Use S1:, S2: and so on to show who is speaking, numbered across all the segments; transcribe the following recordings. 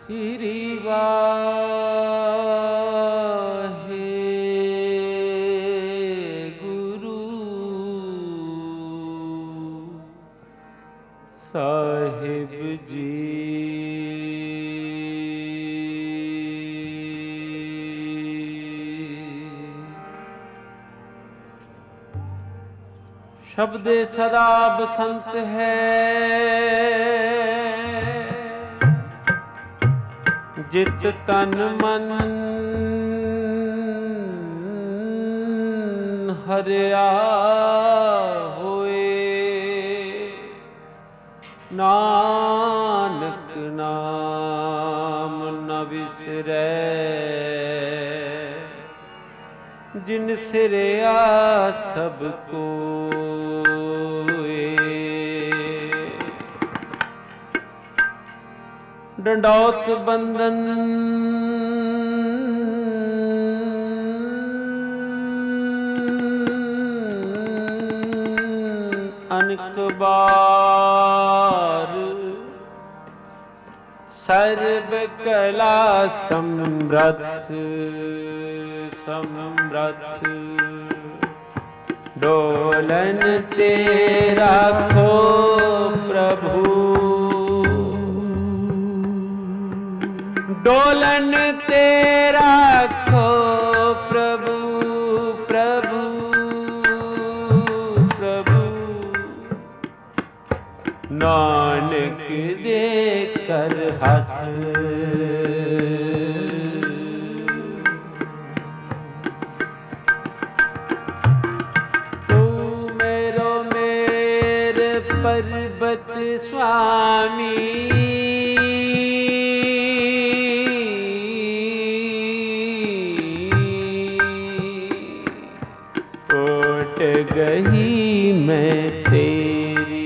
S1: श्री वाहे गुरु साहिब जी। शब्द सदा बसंत है, जित तन मन हरिया होए। नानक नाम न बिसरै, जिन सिरया सब कोए। डंडौत बंदन अनेक बार, सर्व कला समृद्ध समृद्ध। डोलन तेरा खो प्रभु, डोलन तेरा खो प्रभु प्रभु प्रभु। नानक दे कर हाथ, तू मेरो मेरे पर्वत स्वामी। गही मैं तेरी,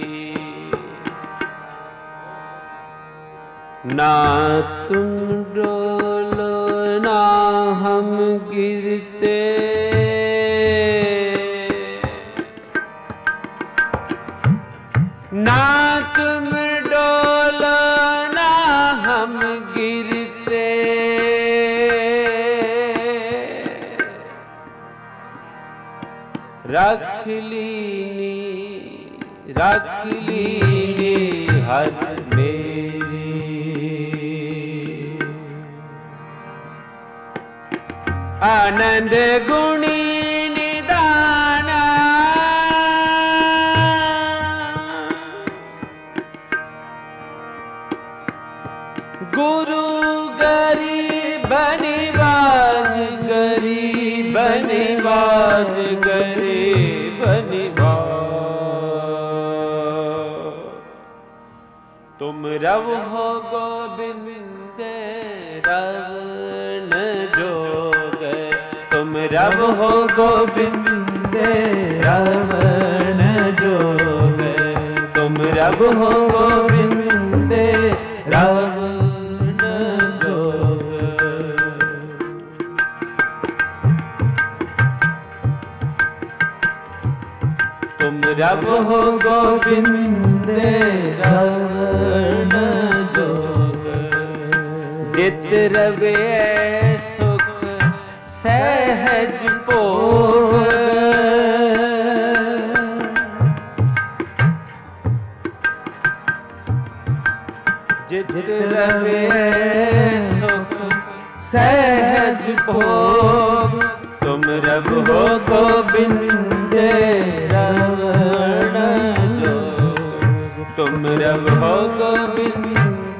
S1: ना तुम डोलो ना हम गिरते। ना तुम डोलो ना हम गिरते। रख लीनी हर मेरी। आनंद गुणी निदाना, गुरु गरीब निवाज, गरीब निवाज, गरीब निवाज। तुम रव हो गोविंद रवन जोग, तुम रव हो गोविंद रवन जोग। तुम रव हो गोविंद रवन जोग। तुम रब हो गोविंद रवन जोग। जित रवे सुख सहज भोग, जित रवे सुख सहज भोग। तुम रब हो गोविंद रवन जोग। तुम रब हो गोविंद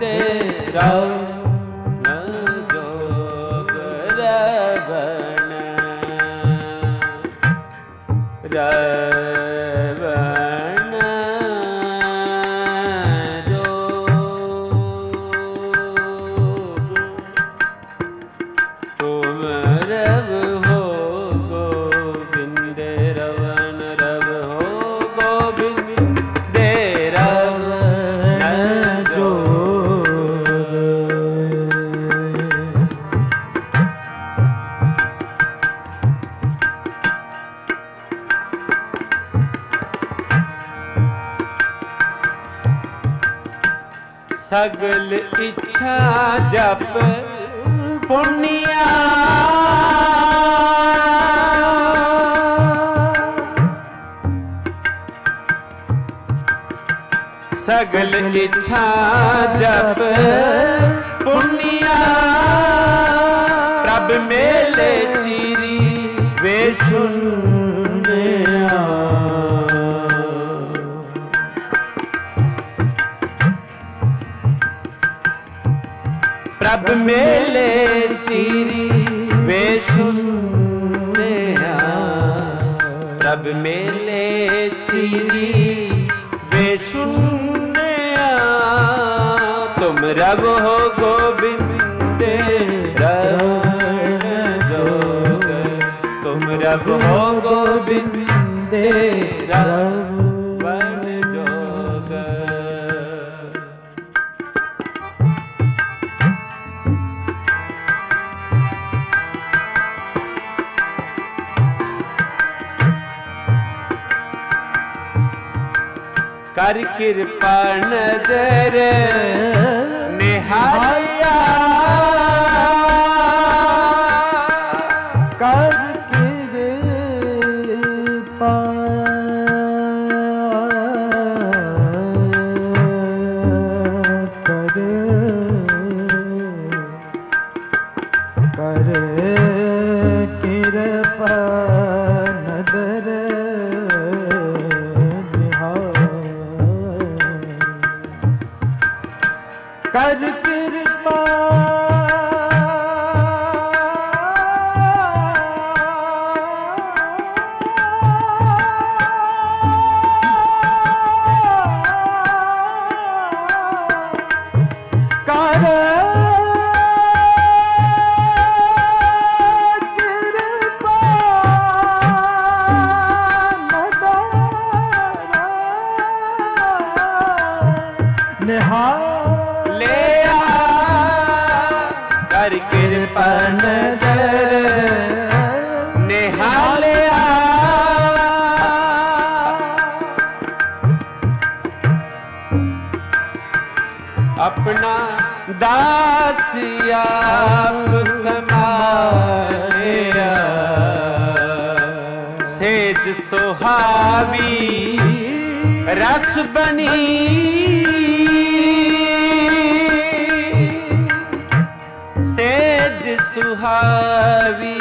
S1: रवन जोग। रवन रवन जोग। तुम रब हो गोविंद रवन, रब हो गोविंद रवन जोग। सगल इच्छा जप पुण्या सगल इच्छा जप पुण्या प्रभ मेले चीरी वे सुनिया प्रभ मेले चीरी वे सुनिया प्रभ मेले चीरी वे सुनिया तुम रब हो गोविंद रवण जोग तुम रब हो गोविंद रवण जोग कर कृपा नजर निहाया
S2: कर कृपा कर कर कृपा नजर कर कृपा कर कृपा निहार
S1: कर कृपा नजर निहालिया अपना दासिया समाया सेज सुहावी रस बनी सेज सुहावी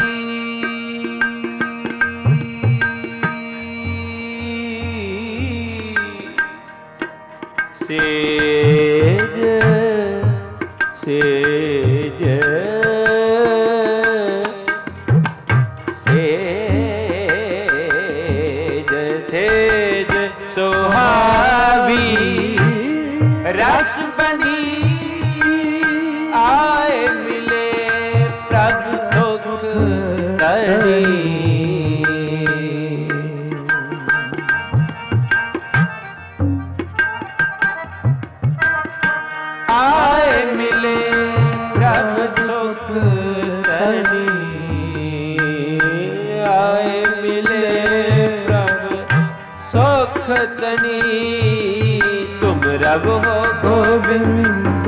S1: सेज सेज सेज सेज सुहावी रस बनी आए मिले प्रभ सुख तनी आए मिले प्रभ सुख तनी आए मिले प्रभ सुख तनी तुम रब हो गोविंद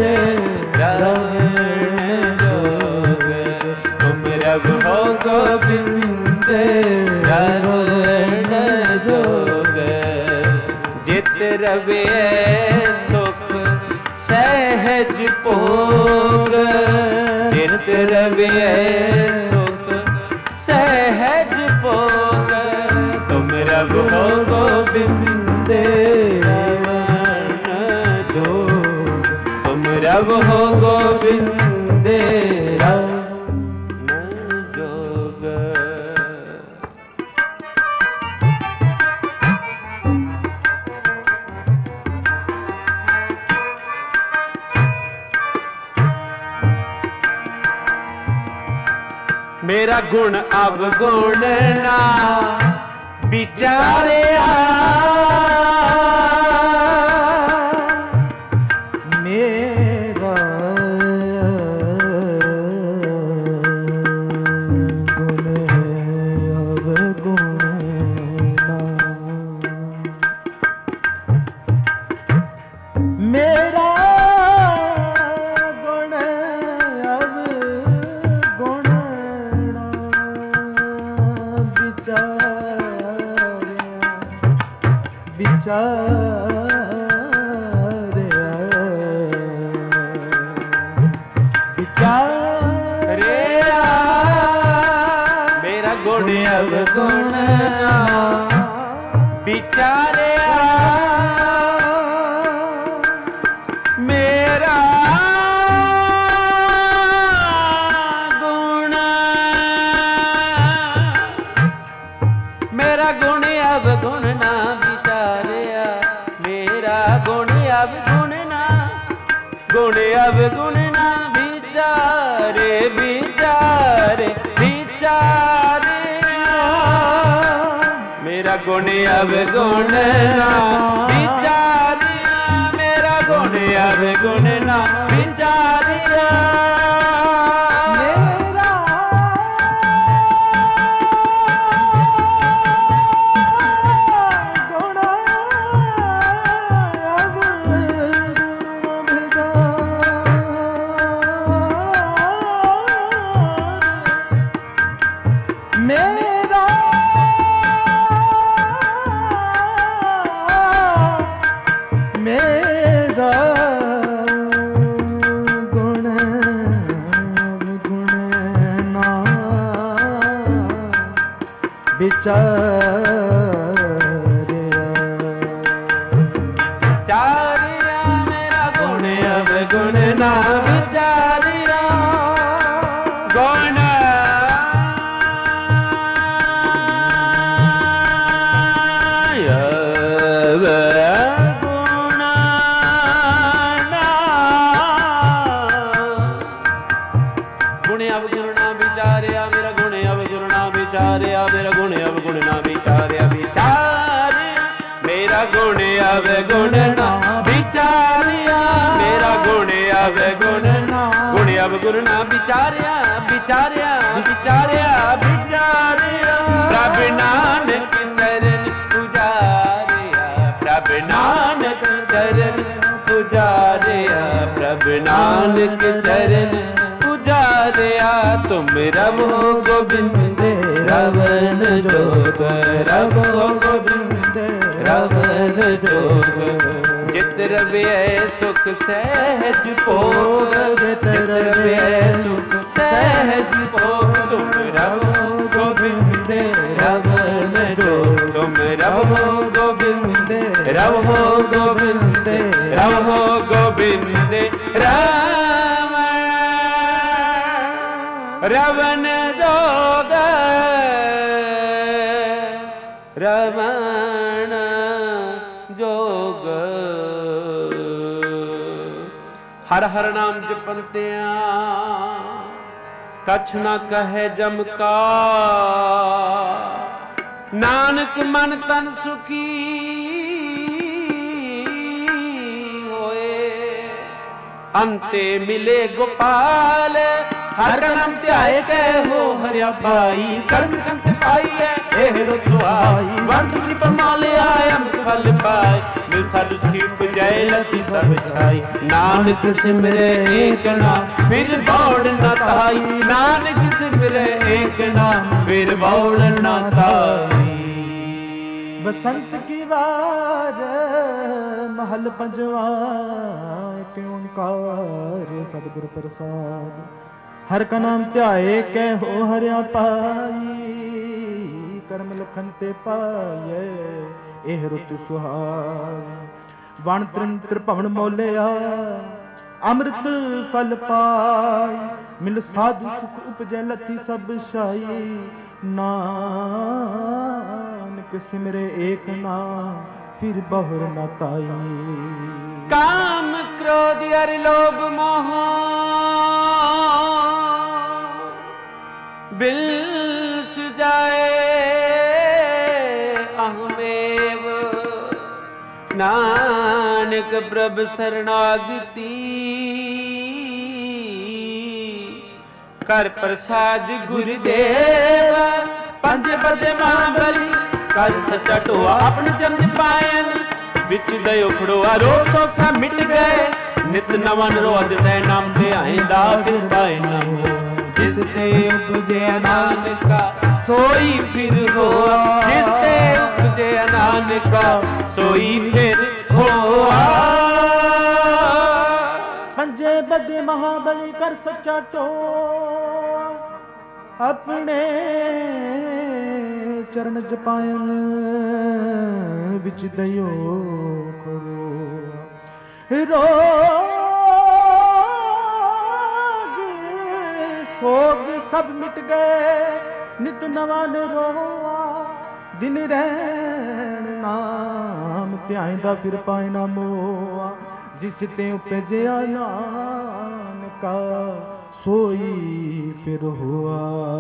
S1: रवण जोग तुम रब हो गोविंद रवण जोग जित रवे सुख सहज भोग जित रवे सुख सहज भोग तुम रब हो गोविंद रवण जोग तुम रब हो गोविंद रवण जोग मेरा गुण अवगुण ना विचारिया
S2: मेरा गुण अवगुण ना मेरा ਵਿਚਾਰਿਆ ਵਿਚਾਰਿਆ
S1: ਮੇਰਾ ਗੁਣ ਅਵਗੁਣ ਵਿਚਾਰਿਆ ਮੇਰਾ ਗੁਣ ਅਵਗੁਣ ਨਾ ਵਿਚਾਰਿਆ ਮੇਰਾ ਗੁਣ ਅਵਗੁਣ ਨਾ ਗੁਣ ਅਵਗੁਣ ਨਾ ਵਿਚਾਰੇ ਵਿਚਾਰੇ ਵਿਚਾਰਿਆ ਮੇਰਾ ਗੁਣ ਅਵਗੁਣ ਨਾ ਵਿਚਾਰਿਆ ਮੇਰਾ ਗੁਣ ਅਵਗੁਣ ਨਾ ਵਿਚਾਰਿਆ ਵਿਚਾਰਿਆ ਮੇਰਾ ਗੁਣ ਅਵਗੁਣ ਨਾ ਵਿਚਾਰਿਆ ਗੁਣ ਅਵਗੁਣ ਨਾ ਗੁਣ ਅਵਗੁਣ ਨਾ ਵਿਚਾਰਿਆ ਮੇਰਾ ਗੁਣ ਅਵਗੁਣ ਨਾ ਵਿਚਾਰਿਆ ਮੇਰਾ ਗੁਣ ਅਵਗੁਣ ਨਾ ਵਿਚਾਰਿਆ ਵਿਚਾਰਿਆ ਮੇਰਾ ਗੁਣ ਅਵਗੁਣ ਨਾ ਵਿਚਾਰਿਆ ਮੇਰਾ ਗੁਣ ਅਵਗੁਣ ਨਾ ਗੁਣ ਅਵਗੁਣ ਨਾ ਵਿਚਾਰਿਆ ਵਿਚਾਰਿਆ ਵਿਚਾਰਿਆ ਵਿਚਾਰਿਆ ਪ੍ਰਭ ਨਾਨਕ ਚਰਨ ਪੁਜਾਰਿਆ ਪ੍ਰਭ ਨਾਨਕ ਚਰਨ ਪੁਜਾਰਿਆ ਪ੍ਰਭ ਨਾਨਕ ਚਰਨ ਪੁਜਾਰਿਆ ਤੁਮ ਰਵੋ ਗੋਬਿੰਦ ਰਵਨ ਜੋਗ ਰਵੋ ਗੋਬਿੰਦ ਰਵਨ ਜੋਗ ਜਿਤ ਰਵਿਐ ਸੁਖ ਸਹਿਜ ਭੋਗ ਜਿਤ ਰਵਿਐ ਸੁਖ ਸਹਿਜ ਭੋਗ ਤੁਮ ਰਵੋ ਗੋਬਿੰਦ ਰਵਨ ਜੋਗ ਤੁਮ ਰਵੋ ਗੋਬਿੰਦ ਰਵੋ ਗੋਬਿੰਦ ਰਵੋ ਗੋਬਿੰਦ ਰਵਨ ਜੋਗ ਰਵਣ ਜੋਗ ਹਰ ਹਰ ਨਾਮ ਜਪੰਤਿਆਂ ਕਛ ਨਾ ਕਹੇ ਜਮ ਕਾ ਨਾਨਕ ਮਨ ਤਨ ਸੁਖੀ ਹੋਏ ਅੰਤੇ ਮਿਲੇ ਗੋਪਾਲ ਹਰ ਨਾਮ ਧਿਆਏ ਕੈ ਹੋ ਹਰਿਆ ਪਾਈ ਕਰਮ ਕੰਤ ਪਾਈਐ ਇਹ ਰੁਤਵਾਈ ਵੰਦ ਕਿਰਪ ਮਾਲਿਆ ਅੰਮ੍ਰਿਤ ਫਲ ਪਾਈ ਮਿਲ ਸਾਧੂ ਕੀ ਪੁਜੈ ਲਤੀ ਸਭ ਛਾਈ ਨਾਨਕ ਸਿਮਰੇ ਏਕ ਨਾਮ ਫਿਰ ਬੌੜ ਨਾ ਤਾਈ ਨਾਨਕ ਸਿਮਰੇ ਏਕ ਨਾਮ ਫਿਰ ਬੌੜ ਨਾ ਤਾਈ
S2: ਬਸੰਤ ਕੀ ਵਾਰ महल पंजवा एक ओंकार सतगुर प्रसाद हर का नाम ध्याए कै हो हरिया पाई कर्म लखन ते पाए एह रुत सुहाग वण त्रिंत्र भवन मोलिया अमृत फल पाई मिल साधु सुख उपजै लथी सब शाई नानक सिमरे एक नाम फिर बहुर न ताई
S1: काम क्रोध अर लोभ मोह बिल सुजाए अहमेव नानक प्रभ शरणागति कर प्रसाद गुरुदेव पंज बदे महाबली कर सच्चा ढोआ अपने चरण पायन विच दयो खड़ोआ रोग तो सा मिट गए नित नवन रोज दे नाम ते आइंदा फिर पाए न हो जिस ते उपजे नानका सोई फिर हो जिस ते साजे नानका सोई फिर होआ।
S2: पंजे बदे महाबली कर सच्चा टो अपने चरण जपायन विच दयो करो। रोग सोग सब मिट गए नित नवा रोआ। दिन रैन नाम ध्याइंदा फिर पाए ना मोआ। जिस ते उपजया नानका सोई फिर हुआ।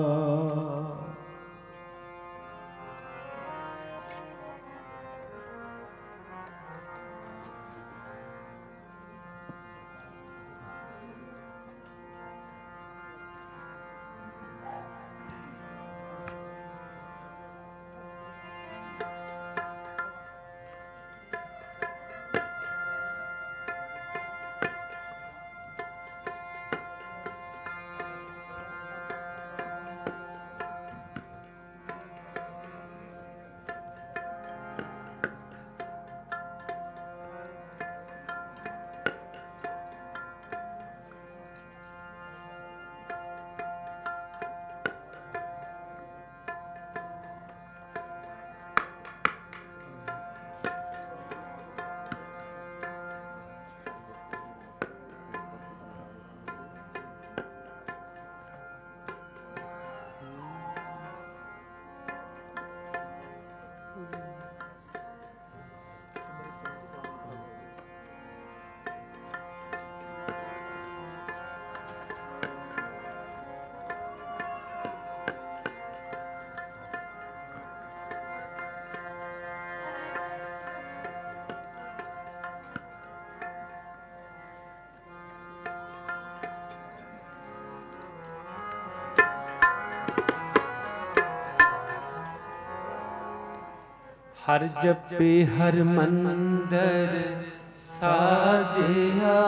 S1: हर जपे हर मंदर साजिया।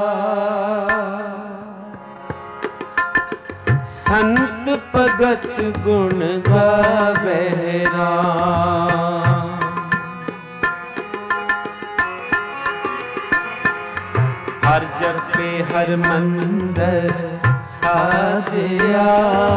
S1: संत भगत गुण गावे राम। हर जपे हर मंदर साजिया।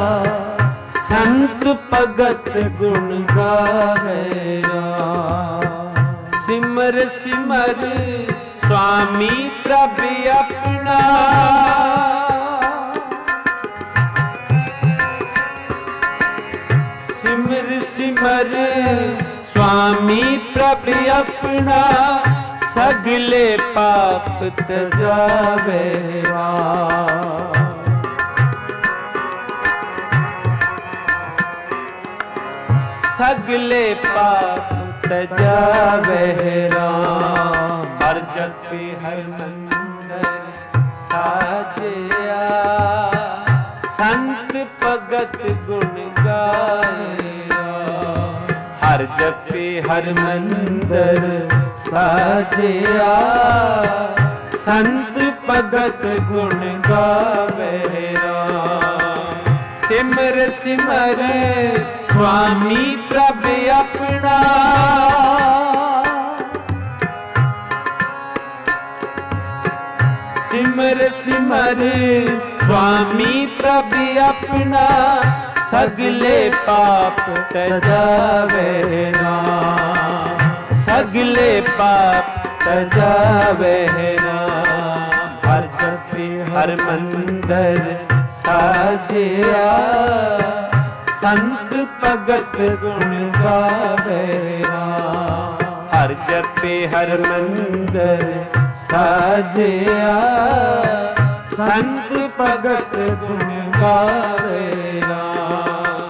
S1: संत भगत गुण गावे राम। सिमर सिमर स्वामी प्रभ अपना। सिमर सिमर स्वामी प्रभ अपना। सगले पाप तजावे राम। सगले पाप तजावे राम। हर जपे हर मंदर साजिया। संत भगत गुण गाए राम। हर जपे हर मंदर साजिया। संत भगत गुण गावे राम। सिमर सिमर स्वामी प्रभ अपना। सिमर सिमर स्वामी प्रभ अपना। सगले पाप तजावे राम। सगले पाप तजावे राम। हर जपे हर मंदर साजिया। संत भगत गुण गावे राम। हर जपे हर मंदर साजिया। संत भगत गुण गावे राम।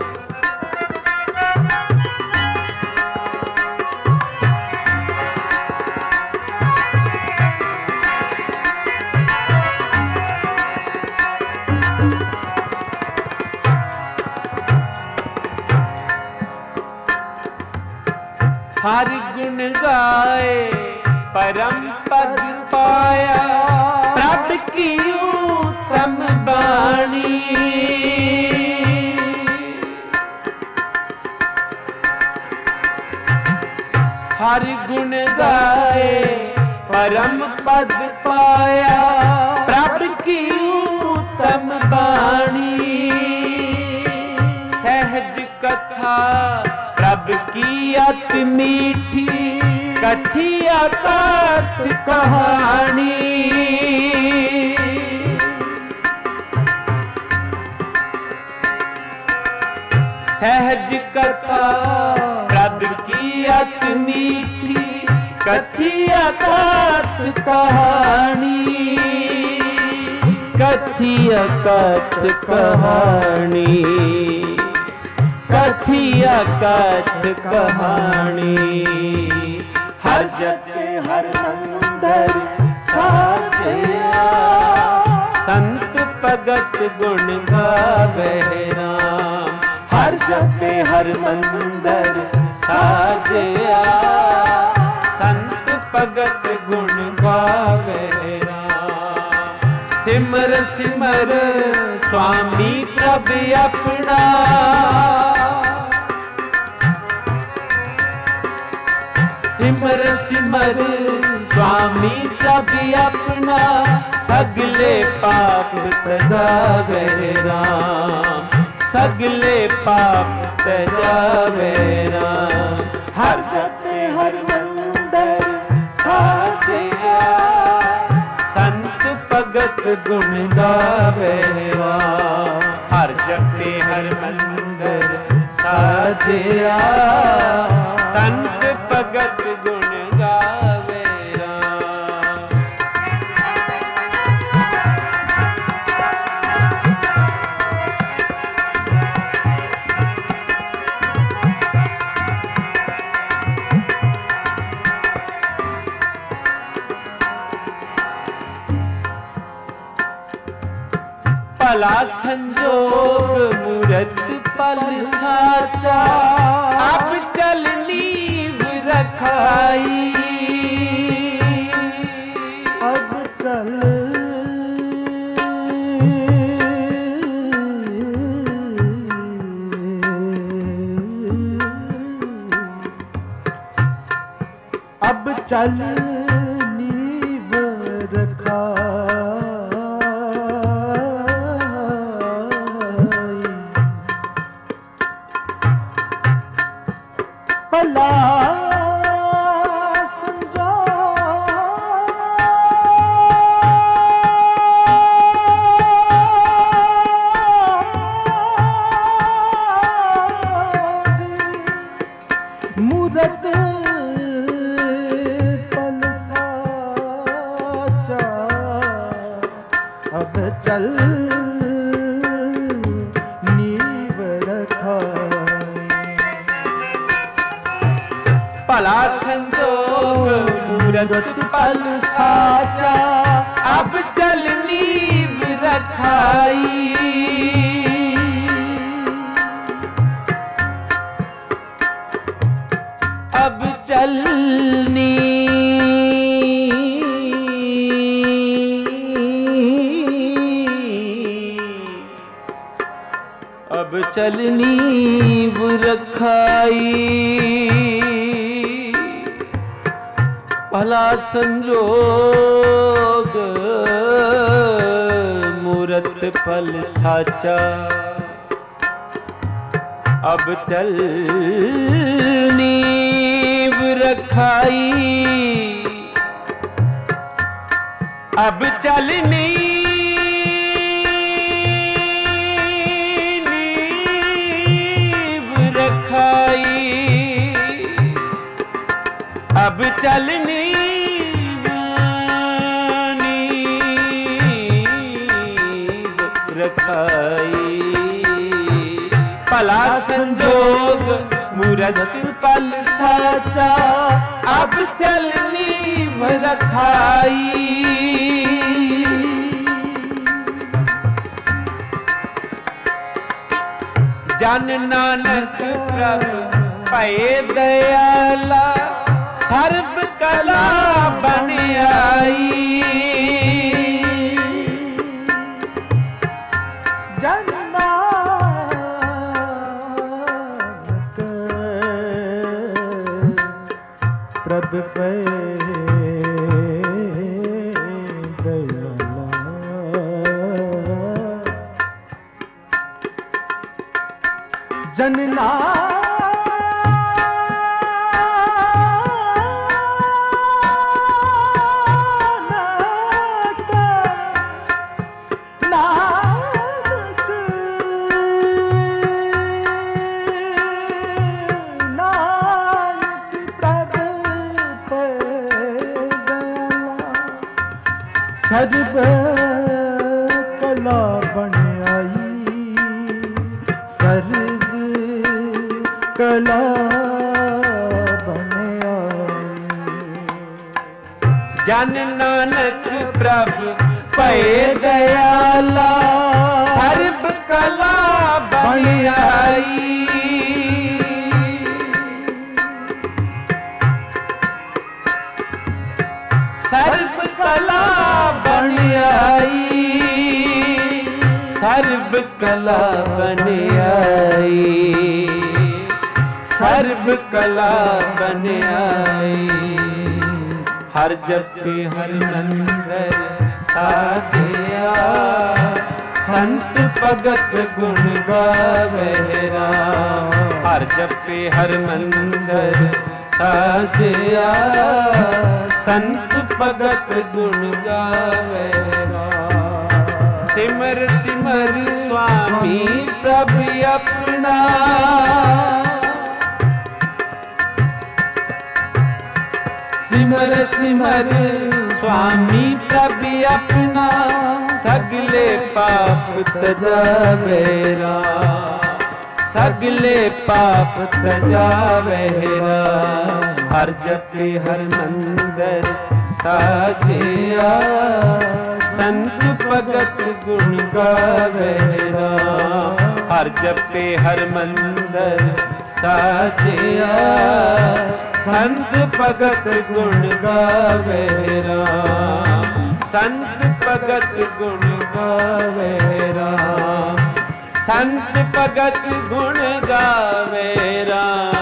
S1: हर गुण गाए परम पद पाया। प्रभ की उत्तम बाणी। हर गुण गाए परम पद पाया प्रभ की उत्तम बाणी सहज कथा प्रभ की अति मीठी कथिया कथ कहानी सहज कथा प्रभ की अति मीठी कथिया कथ कहानी कथिया कथ कहानी कथिया कथ कहानी हर जपे हर मंदर साजया संत भगत गुण गावे राम हर जपे हर मंदर साजया संत भगत गुण गावे राम सिमर सिमर स्वामी प्रभ अपना सिमर सिमर स्वामी प्रभ अपना सगले पाप तजावे राम सगले पाप तजावे राम हर जपे हर मंदर साजया संत भगत गुण गावे राम हर जपे हर मंदर साजया संत भगत गुण गावे राम भला संजोग मूरत पल साचा अब चल नीव रखाई
S2: अब चल अब चल नीव रखाई भला मूरत पल साचा अब चल नीव रखाई
S1: भला संजोग मूरत पल साचा अब चल नीव रखाई अब चलनी अब चलनी रखाई भला संजोग मूरत पल साचा अब चल नीव रखाई अब चल नीव रखाई अब चल नीव रखाई भला संजोग मूरत पल साचा अब चल नीव रखाई जन नानक प्रभु भये दयाला सर्व कला बन आई
S2: जन नानक जनना सर्व कला बन आई, सर्व कला बन आई।
S1: जन नानक प्रभु पए दयाला, सर्व कला बन आई। सर्व कला बन आई, सर्व कला बन आई, सर्व कला बन आई। हर जपे हर मंदिर साजिया, संत भगत गुण गावेरा। हर जपे हर मंदिर साजिया, संत भगत गुण गावेरा। सिमर सिमर स्वामी प्रभु अपना, सिमर सिमर स्वामी प्रभु अपना, सगले पाप तजावेरा, सगले पाप तजावेरा। हर जपे हर मंदिर साजिया, संत भगत गुण गावेरा। हर जपे हर मंदिर साजिया, संत भगत गुण गावेरा, संत भगत गुण गावेरा, संत भगत गुण गावेरा।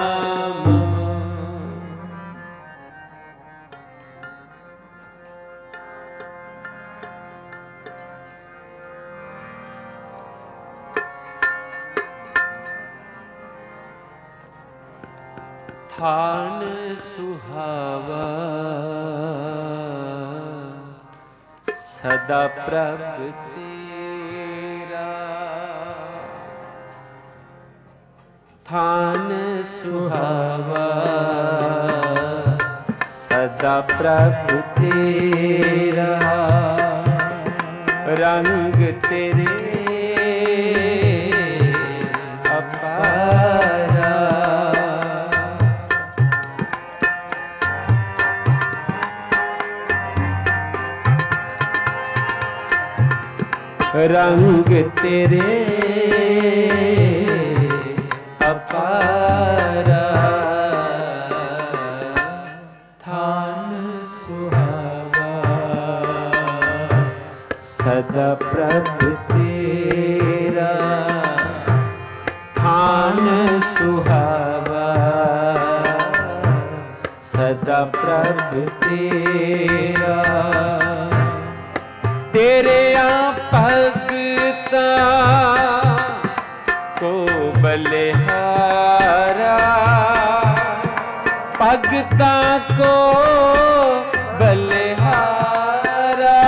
S1: थान सुहावा सदा प्रभु तेरा, थान सुहावा सदा प्रभु तेरा। रंग तेरे अपारा, रंग तेरे अपारा। थान सुहावा सदा प्रभु तेरा, थान सुहावा सदा प्रभु तेरा। तेरे भगता को बलिहारा, भगता को बलिहारा।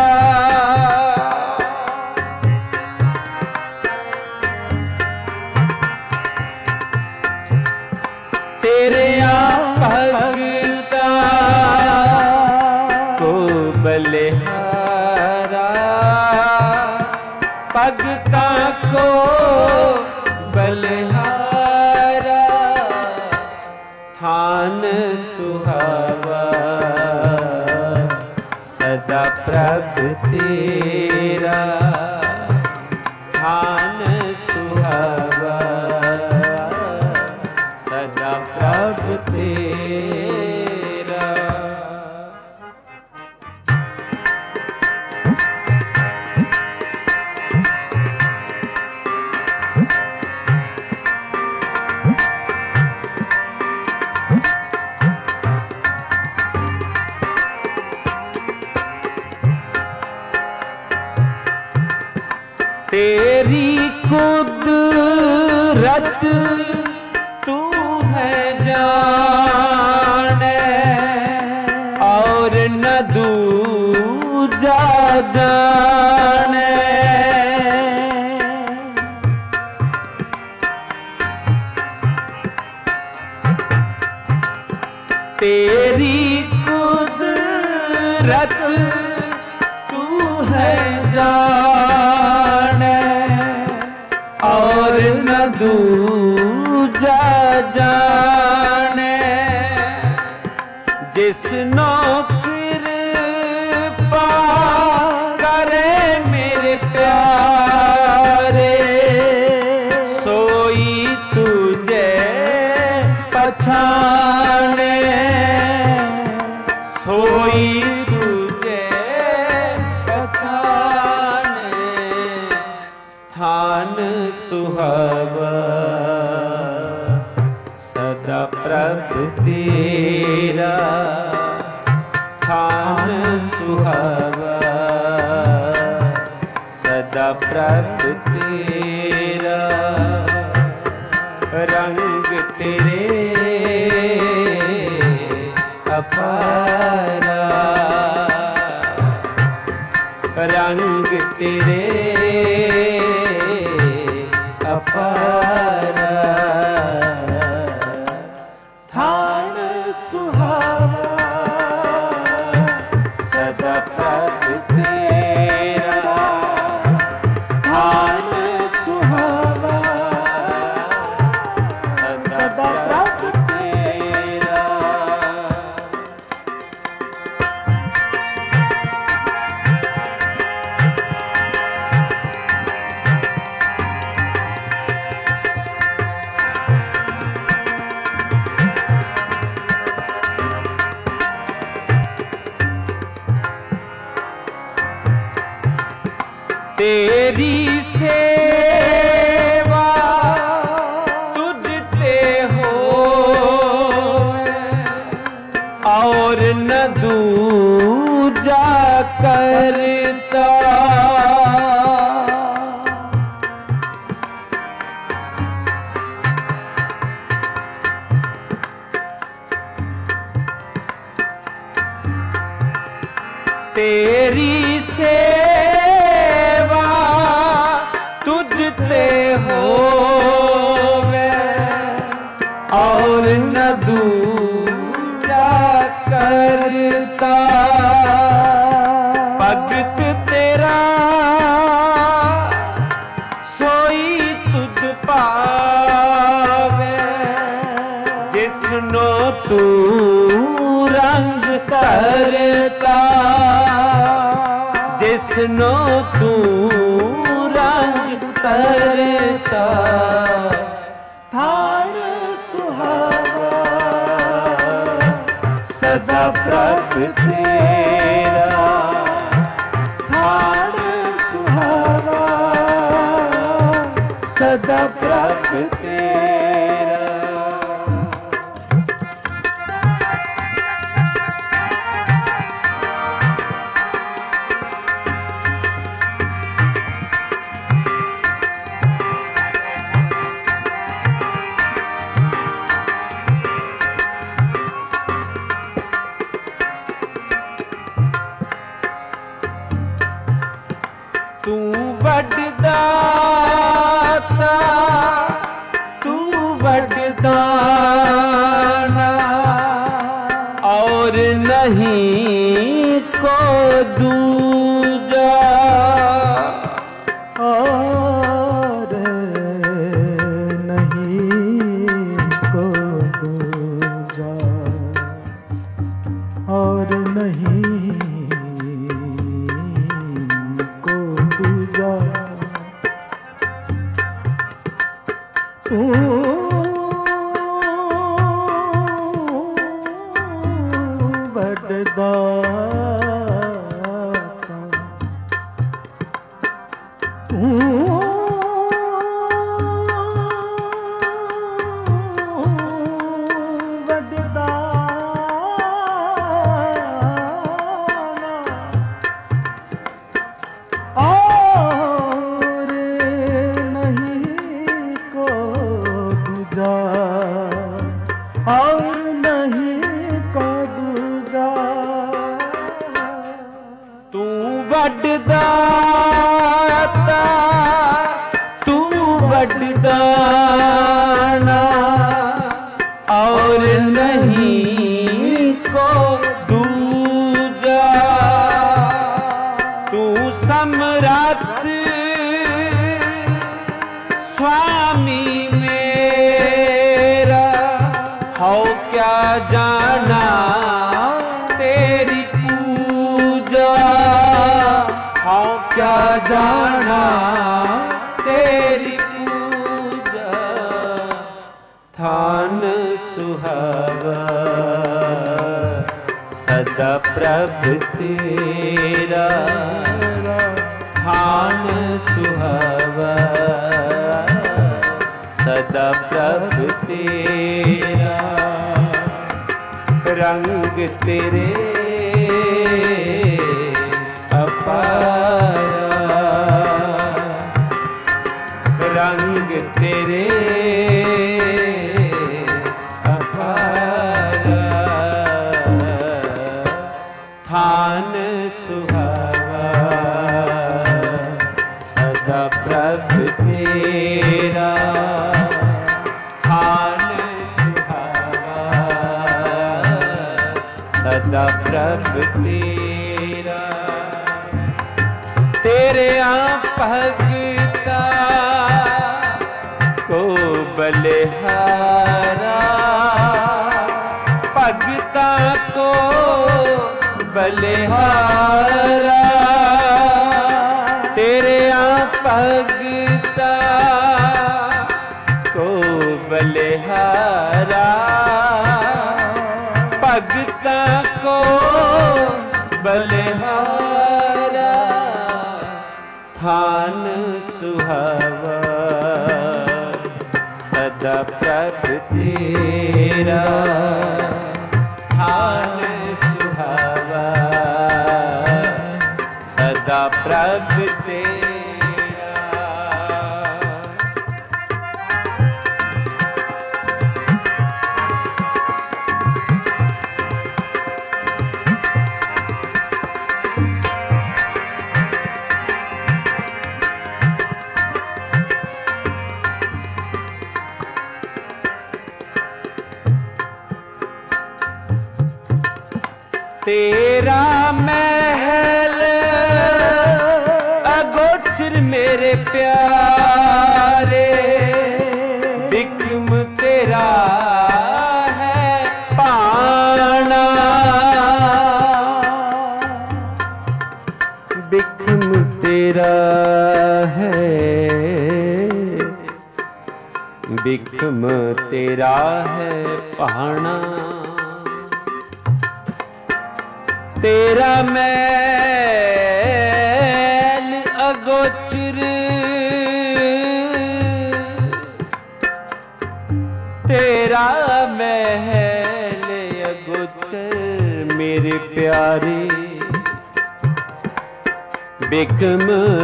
S1: तेरे भगता को बलिहारा, भगता को बलिहारा। थान सुहावा सदा प्रभु तेरा, थान सुहावा सदा प्रभु तेरा। तेरी कुदरत तू है जाने और न दूजा जाने। तेरी कुदरत तू है जाने और न दूजा जाने। जिसनो कृपा करे मेरे प्यारे सोई तुझे पछाने सोई तुझे पछाने। थान सुहावा सदा प्रभु तेरा थान सुहावा सदा प्रभु तेरा। रंग तेरे अपारा रंग तेरे अपारा। थान सुहावा सदा प्रभु तेरा थान सुहावा सदा प्रभु तेरा। तेरी सेवा तुझते हो और न दूजा करता। तेरी सेवा तुझते हो और न दूजा करता। भगत तेरा सोई तुझ पावे जिसनो तू रंग करता जिसनो तू रंग करता। थान सुहावा सदा प्रभु तेरा थान सुहावा सदा प्रभु तेरा। तू वडदाता तू वडदाना और नहीं को दूजा
S2: और नहीं को दूजा और नहीं को दूजा। तू वडदाता
S1: वडदाता तू वडदाना और नहीं को दूजा। तू सम्राट स्वामी मेरा हो क्या जाना तेरी पूजा। हो क्या जाना तेरी पूजा। थान सुहावा सदा प्रभु तेरा। थान सुहावा सदा प्रभु तेरा। रंग तेरे अपारा। रंग तेरे अपारा। थान सुहावा सदा प्रभु तेरा। थान सुहावा सदा प्रभु तेरा। तेरे भगता को बलिहारा। भगता को बलिहारा। तेरे भगता को बलिहारा। भगता को बलिहारा। थान सुहावा सदा प्रभु तेरा। थान सुहावा सदा प्रभु तेरा। तेरा महल अगोचर मेरे प्यारे। बिकम तेरा है पाना। बिकम तेरा है। बिकम तेरा है पाना। तेरा मैल अगोचर। तेरा महल अगोचर मेरे प्यारे। बिकम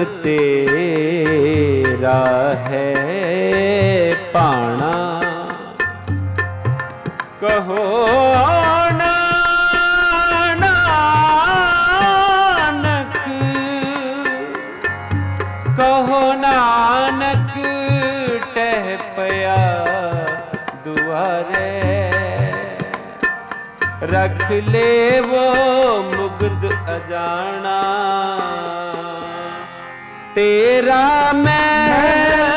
S1: तेरा है पाना। कहो कहो नानक टह पया दुआरे। रख ले वो मुग्ध अजाना। तेरा महल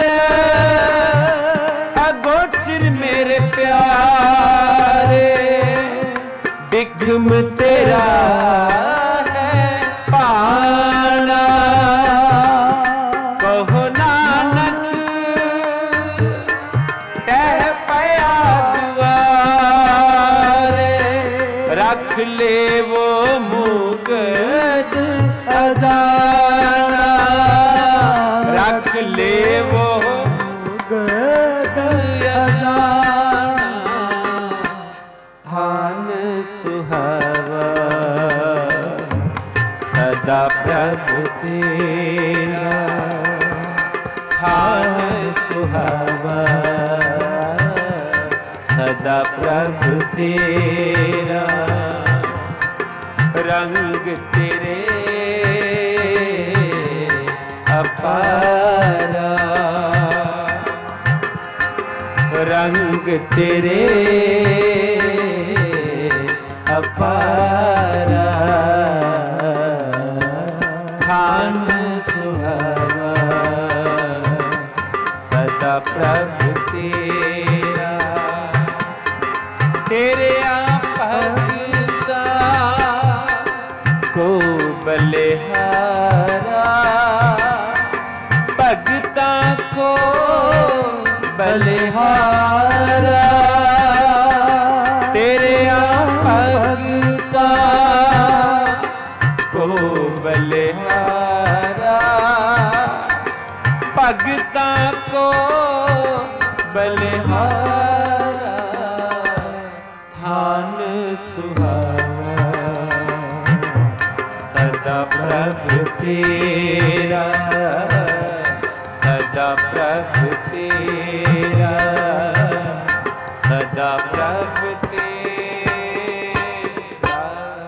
S1: अगोचर मेरे प्यारे। बिकम तेरा है पाना। कहो नानक टह पया दुआरे। रख ले वो मुग्ध अजाना। रख ले वो मुग्ध अजाना। थान सुहावा सदा प्रभु तेरा। थान सुहावा सदा प्रभु तेरा। रंग तेरे अपारा रंग तेरे अपारा ध्यान सुहावा सदा प्रभु तेरा तेरे भगता को बलिहारा भगता को बलिहारा तेरे भगता को बलिहारा भगता को बलिहारा ध्यान सुहावा सदा प्रभु तेरा सदा प्रभु तेरा सदा प्रभु तेरा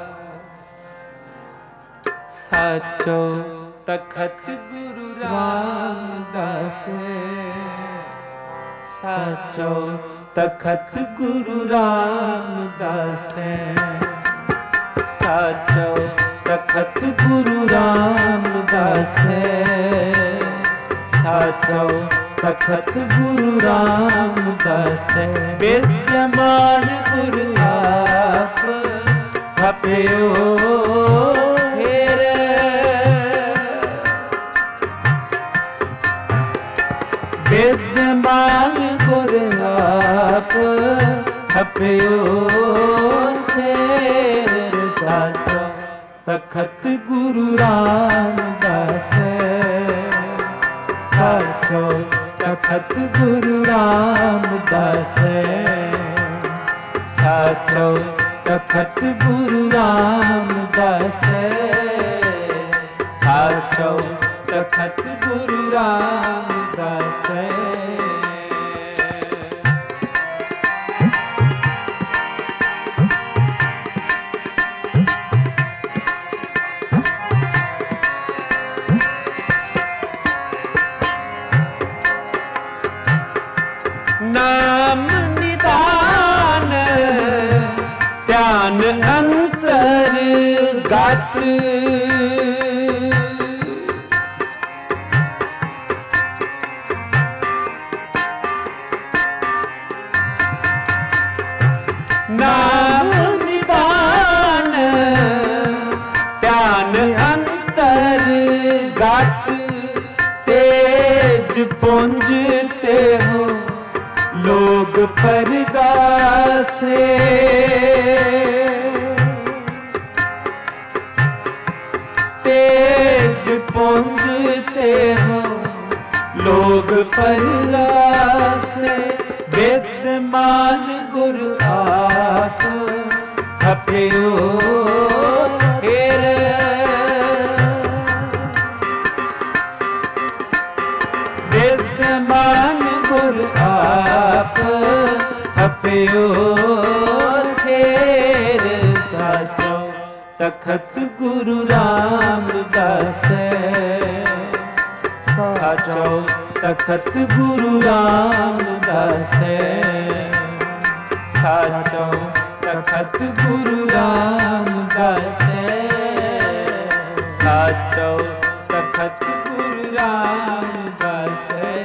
S1: साचो तखत गुरु रामदास साचो तखत गुरु रामदास साचो तखत गुरु रामदास साचो तखत गुरु रामदास विद्यमान गुरु आप खपियो हेर विद्यमान गुरु आप खपियो हेर साचो तखत गुरु रामदास साचो तखत गुरु रामदास साचो तखत गुरु रामदास साचो तखत गुरु रामदास नाम निदान ध्यान अंतर गत नाम निदान ध्यान अंतर गत तेज पुंजते हो लोग परगासे तेज पुंजते हो लोग परगासे विद्यमान गुरु आप खपियो हेर विद्यमान गुरु आप खपियो हेर साचो तखत गुरु रामदास साचो तखत गुरु रामदास साचो तखत गुरु रामदास साचो तखत गुरु रामदास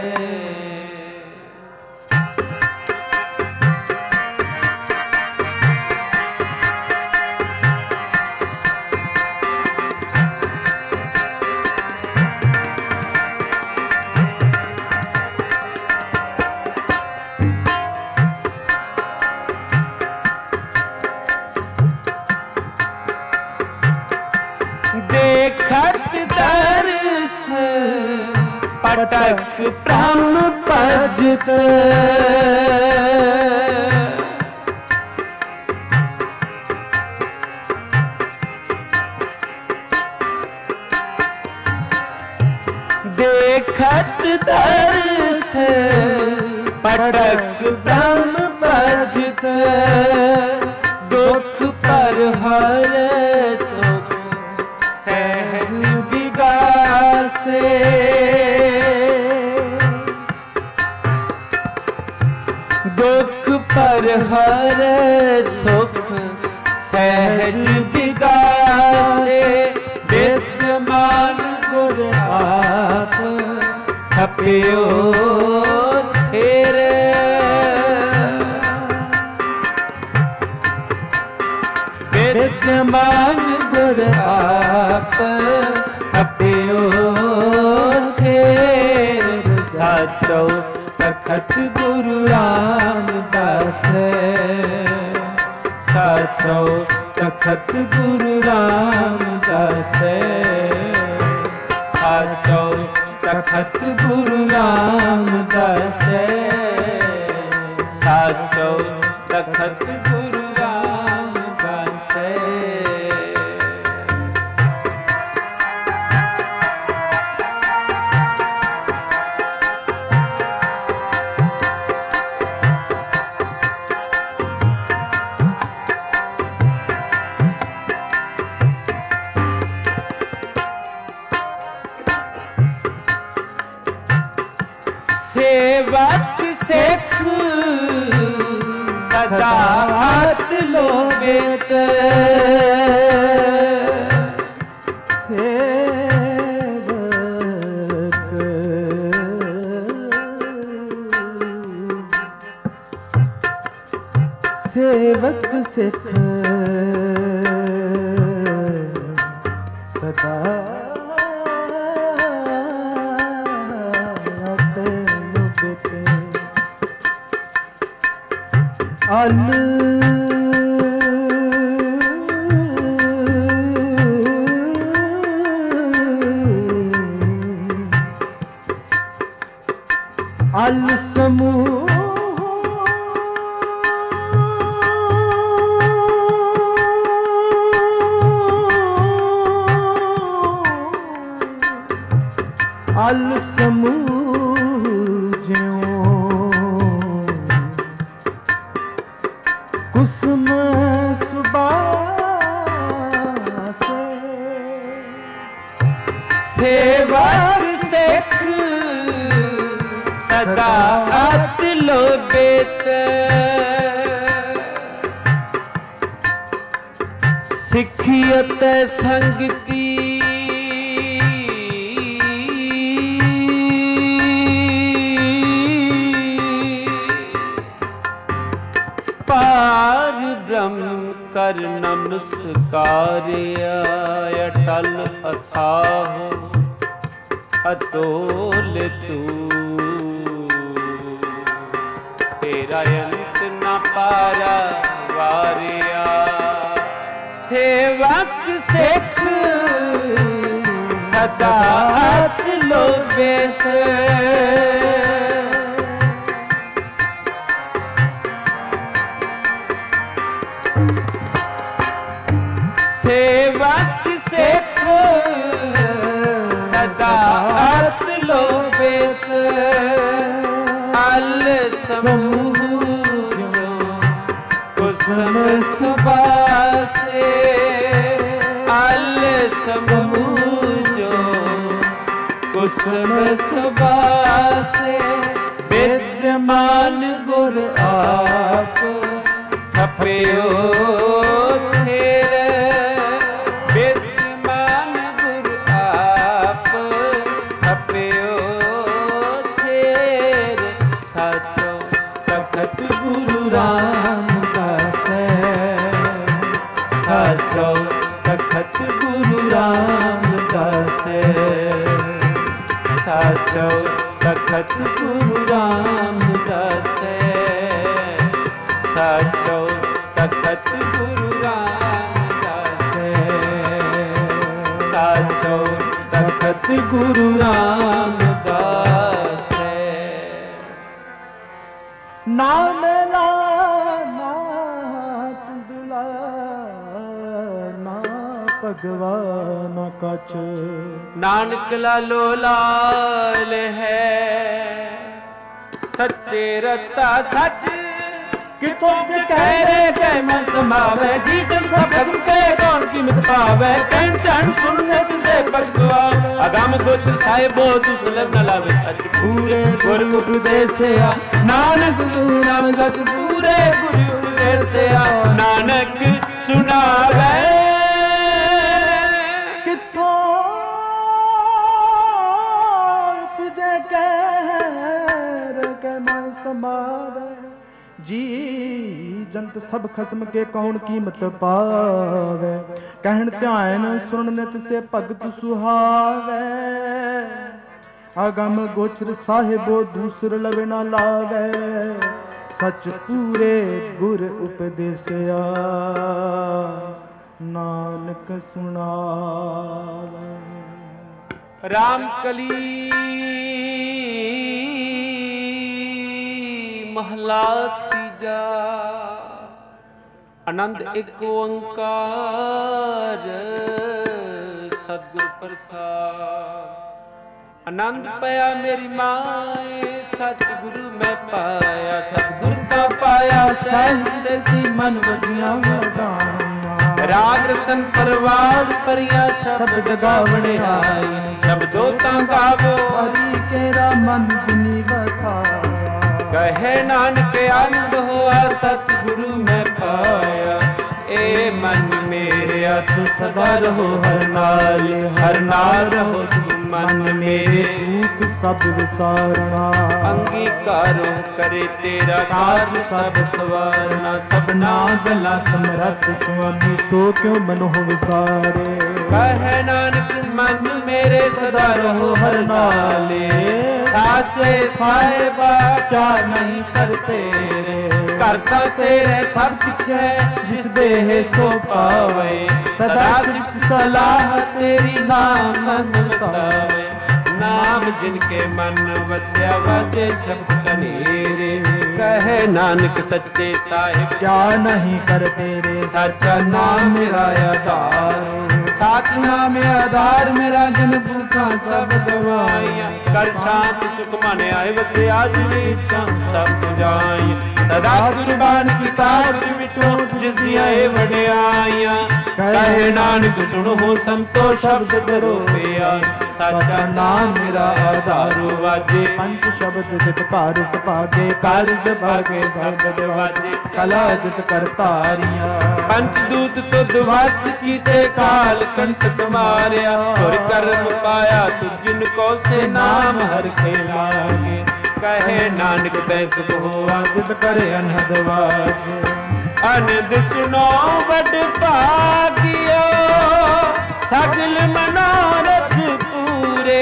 S1: देखत दर्श पटक प्राण पजत देखत दर्श पटक प्राण पजत दुख पर हर सुख सहज विगासे हर सुख सहज विगासे, विद्यमान गुर आप थपियो तेरे। विद्यमान गुर आप थपियो तेरे। साचो तखत गुरु रामदास, साचो तखत गुरु रामदास, साचो तखत गुरु रामदास, साचो तखत गुरु रामदास। सेवक सिख सदा हाथ लोबेत,
S2: सेवक सिख सदा अल अल समूह अल समूह ज्यों कुसुम सुबासे।
S1: सेवक सिख सदा हाथ लोबेत, सिखियत संगति पार ब्रह्म कर नमस्कार। अटल अथाह अतोल तू, तेरा अंत न पारा वारिया। सेवक सिख सदा हाथ लोबेत, सेवक सिख सदा हाथ लोबेत। अल समूह जो कुसुम सुबासे, अल समूह जो कुसुम सुबासे। विद्यमान गुर आप थपियो तेरे, विद्यमान गुर आप थपियो तेरे। साचो तखत गुरु रामदास, साचो तखत गुरु रामदास, साचो तखत गुरु रामदास, साचो तखत गुरु रामदास, साचो तखत गुरु रामदास।
S2: नाम नाथ दुला ना भगवान कछ,
S1: नानक लालो लाल है सच्चे रता सच। कि तुम कह रहे कह मैं समावे, जी जन सब के कौन कीमत पावे। कहन चन सुनने तुझे भगवा ਅਗੰਮ ਗੋਚਰ ਸਾਹਿਬੋ ਦੁਸਲਭ ਨ ਲਾਵੇ ਸੱਚ
S2: ਪੂਰੇ ਗੁਰ ਉਪਦੇਸਿਆ ਨਾਨਕ ਨਾਮ ਸਚ ਪੂਰੇ ਗੁਰ ਉਪਦੇਸਿਆ
S1: ਨਾਨਕ ਸੁਣਾਵੇ
S2: ਕਿੱਥੋਂ ਉਪਜੈ ਕਹਿ ਕੇ ਮਨ ਸਮਾਵੇ ਜੀ ਜੰਤ ਸਭ ਖਸਮ ਕੇ ਕੌਣ ਕੀਮਤ ਪਾਵੇ ਕਹਿਣ ਧਿਆਨ ਸੁਣ ਨਿਤ ਸੇ ਭਗਤ ਸੁਹਾਵੇ ਅਗਮ ਗੋਚਰ ਸਾਹਿਬੋ ਦੂਸਰ ਲਵੇ ਨਾ ਲਾਵੇ ਸਚ ਪੂਰੇ ਗੁਰ ਉਪਦੇਸਿਆ ਨਾਨਕ ਸੁਣਾਵੇ।
S1: ਰਾਮ ਕਲੀ ਮਹਲਾ ਤੀਜਾ। ਆਨੰਦ ਇੱਕ ਓੰਕਾਰ ਸਤਿਗੁਰ ਪ੍ਰਸਾਦਿ। ਆਨੰਦ ਪਿਆ ਮੇਰੀ ਮਾਏ ਸਤਿਗੁਰੂ ਮੈਂ ਪਾਇਆ ਸਤਿਗੁਰ ਕਾ ਪਾਇਆ ਸਹਿਜ ਸੇਤੀ ਮਨ ਵਜੀਆਂ ਵਡਾਈਆਂ ਰਾਗ ਰਤਨ ਪਰਵਾਰ ਪਰਿਆ ਸ਼ਬਦ ਗਾਵਣੇ ਆਈ ਸ਼ਬਦੋ ਤਾਂ ਗਾਵੋ
S2: ਹਰੀ ਕੇਰਾ ਮਨ ਜਿਨੀ ਵਸਾਇਆ
S1: ਕਹੇ ਨਾਨਕ ਆਨੰਦ ਹੋਆ ਸਤਿਗੁਰੂ ਮੈਂ ਪਾਇਆ ਏ ਮਨ ਮੇਰਿਆ ਤੂੰ ਸਦਾ ਰਹੋ ਹਰ ਨਾਲ ਰਹੋ ਤੂੰ ਮਨ ਮੇਰੇ
S2: ਰੂਪ ਸਭ ਵਿਸਾਰਣਾ
S1: ਅੰਗੀਕਾਰੋ ਕਰੇ ਤੇਰਾ ਕਾਜ ਸਭ ਸਵਾਰਨਾ ਸਭਨਾ ਗੱਲਾਂ ਸਮਰੱਥ ਸੁਆਮੀ
S2: ਸੋ ਕਿਉ ਮਨੋ ਵਿਸਾਰੇ
S1: ਕਹੇ ਨਾਨਕ ਮਨ ਮੇਰੇ ਸਦਾ ਰਹੋ ਹਰ ਨਾਲੇ ਸਾਚੇ ਸਾਹਿਬਾ ਕਿਆ ਨਹੀਂ ਕਰ ਤੇਰੇ ਕਰਤਾ ਤੇਰੇ ਸਭ ਪਿਛੇ ਜਿਸ ਦੇਹ ਸੋ ਪਾਵੇ ਸਦਾ ਸਿਫਤ ਸਲਾਹ ਤੇਰੀ ਨਾਮ ਮਨ ਵਸਾਵੇ ਨਾਮ ਜਿਨ ਕੇ ਮਨ ਵਸਿਆ ਵਾਜੇ ਸ਼ਬਦ ਕਨੇਰੇ ਕਹੇ ਨਾਨਕ ਸੱਚੇ ਸਾਹਿਬ
S2: ਕਿਆ ਨਹੀਂ ਕਰ ਤੇਰੇ
S1: ਸਾਚਾ ਨਾਮ ਮੇਰਾ ਆਧਾਰ
S2: ਸਾਚ ਨਾਮ ਆਧਾਰ ਮੇਰਾ ਜਨ ਪੁਰਖਾਂ ਸਭ
S1: ਗਵਾਈਆਂ ਕਰ ਸ਼ਾਂਤ ਸੁਖ ਮਨ ਆਏ ਵਸਿਆ ਜੀ ਸਭ ਸੁਜਾਈ ਸਦਾ ਕੁਰਬਾਨ ਕੀਤਾ ਵਿਟੋ ਜਿਸ ਦੀਆਂ ਇਹ ਵਡਿਆਈਆਂ ਕਹੇ ਨਾਨਕ ਸੁਣੋ ਸੰਤੋ ਸ਼ਬਦ ਕਰੋ ਪਿਆ ਸਾਚਾ ਨਾਮ ਮੇਰਾ ਆਧਾਰੋ ਵਾਜੇ
S2: ਪੰਜ ਸ਼ਬਦ ਜਿਤ ਘਰ ਸੁਭਾਗੇ ਕਰ ਸੁਭਾਗੇ ਸ਼ਬਦ ਵਾਜੇ ਕਲਾ ਜਿਤ ਕਰਤਾਰੀਆਂ
S1: ਪੰਚ ਦੂਤ ਤੁਧ ਵਸ ਕੀਤੇ ਕਾਲ ਕੰਠ ਮਾਰਿਆ ਗੁਰ ਕਰਮ ਪਾਇਆ ਤੁਜਿਨ ਕੋ ਸੇ ਨਾਮ ਹਰ ਕੇ ਲਾਗੇ ਕਹੇ ਨਾਨਕ ਤੈ ਸੁਖ ਹੋਆ ਜਿਤ ਕਰੇ ਅਨਹਦ ਵਾਜੇ ਅਨੰਦ ਸੁਨੋ ਵਡ ਭਾਗਿਓ ਸਗਲ ਮਨੋਰਥ ਪੂਰੇ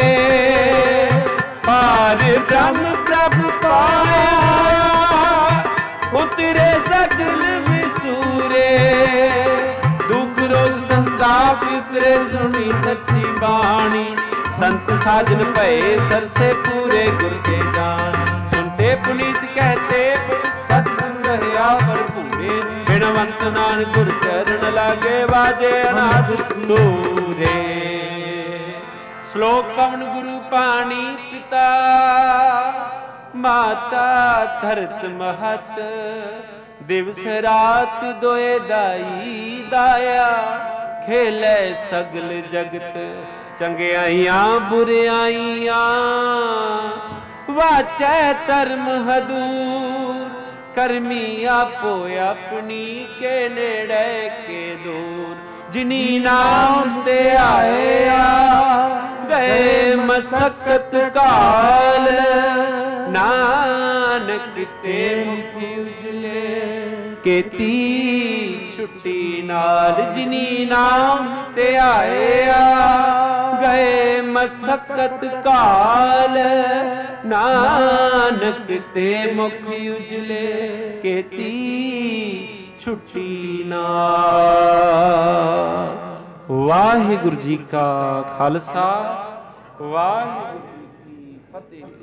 S1: ਪਾਰ ਬ੍ਰਹਮ ਪ੍ਰਭ ਪਾਇਆ ਉਤਰੇ ਸਗਲ ਵਿਸੂਰੇ ਦੁਖ ਰੋਗ ਸੰਤਾਪ ਉਤਰੇ ਸੁਣੀ ਸੱਚੀ ਬਾਣੀ ਸੰਤ ਸਾਜਨ ਭਏ ਸਰਸੇ ਪੂਰੇ ਗੁਰ ਕੇ ਜਾਣ ਸੁਨਤੇ ਪੁਨੀਤ ਕਹਤੇ ਸਤਿਗੁਰ ਰਹਿਆ ਭਰਪੂਰੇ ਬਿਨਵੰਤ ਨਾਨਕ ਗੁਰ ਚਰਨ ਲਾਗੇ ਵਾਜੇ ਅਨਾਦ ਦੂਰੇ ਸ਼ਲੋਕ ਪਵਨ ਗੁਰੂ ਪਾਣੀ ਪਿਤਾ ਮਾਤਾ ਧਰਤ ਮਹਤ ਦਿਵਸ ਰਾਤ ਦੋਏ ਦਾਈ ਦਾਇਆ ਖੇਲੇ ਸਗਲ ਜਗਤ ਚੰਗਿਆਈਆਂ ਬੁਰਿਆਈਆਂ ਵਾਚੈ ਧਰਮ ਹਦੂਰ ਕਰਮੀ ਆਪੋ ਆਪਣੀ ਕੇ ਨੇੜੇ ਕੇ ਦੂਰ ਜਿਨੀ ਨਾਮ ਤੇ ਆਇਆ ਗਏ ਮਸਕਤ ਕਾਲ ਨਾਨਕ ਤੇ ਮੁਖੀ ਉਜਲੇ ਕੀਤੀ ਛੁੱਟੀ ਨਾਲ ਜਿਨੀ ਨਾਮ ਤੇ ਆਇਆ ਗਏ ਮਸਕਤ ਕਾਲ ਨਾਨਕ ਤੇ ਮੁਖੀ ਉਜਲੇ ਕੀਤੀ ਛੁੱਟੀ ਨਾਲ। ਵਾਹਿਗੁਰੂ ਜੀ ਕਾ ਖਾਲਸਾ ਵਾਹਿਗੁਰੂ ਜੀ ਕੀ ਫਤਿਹ।